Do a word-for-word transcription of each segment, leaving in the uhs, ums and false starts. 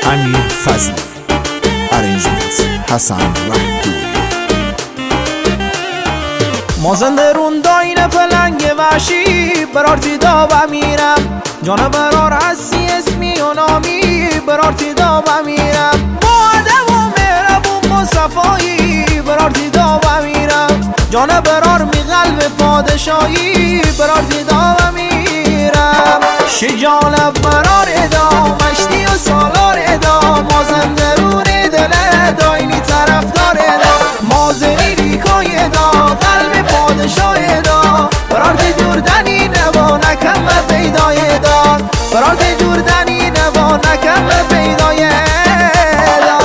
امیر فضلی، ارنجمنت حسن رهدوی. ما زنده رون داین پلنگ وحشی برارتی دابا میرم، جان برار هستی اسمی و نامی برارتی دابا میرم، با ادب و مهربون با صفایی برارتی دابا میرم، جان برار می قلب پادشاهی برارتی دابا میرم. شجال برار ادا مشتی و سالار ادا، ما زنده رون دل داینی طرفدار ادا، مازنی ریکای ادا قلب پادشاه ادا، برارتی جوردنی نوا نکم به پیدای دا، برارتی جوردنی نوا نکم به پیدای دا.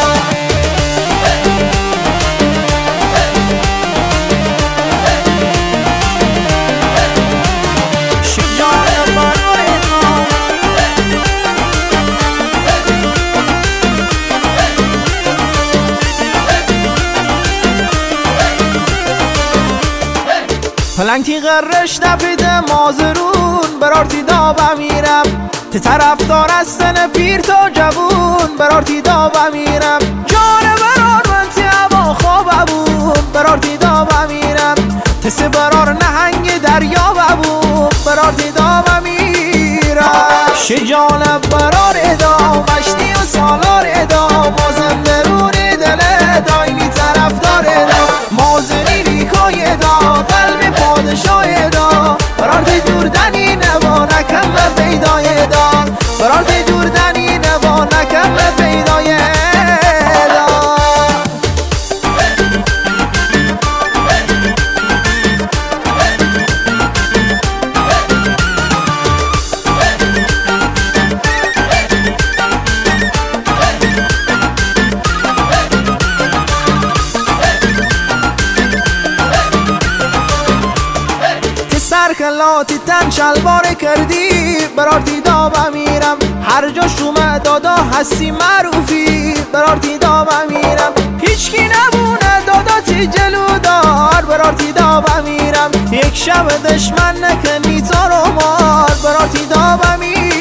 شجاع برار ادا پلنگ تیغرش نپیده مازرون برارتی دابا میرم، ته طرفدار هستن پیر تا جوون برارتی دابا میرم، جان برار من تی هوا خواب بون برارتی دابا میرم، تسه برار نهنگ دریا بون برارتی دابا میرم. شجال برار ادا مشتی و سالار ادا، مازن درون دل داینی طرفدار ادا، مازنی ریکای ادا قلب پادشاه ادا، برارتی جوردنی نوا نکم به پیدای دا، برارتی جوردنی نوا نکم به پیدای دا. سرکلاتی تن شلوار کردی برارتی دابا میرم، هر جا شومه دادا هستی معروفی برارتی دابا میرم، هیچکی نبونه دادا تی جلودار برارتی دابا میرم، یک شب دشمن نکنی تا رو مار برارتی دابا میرم.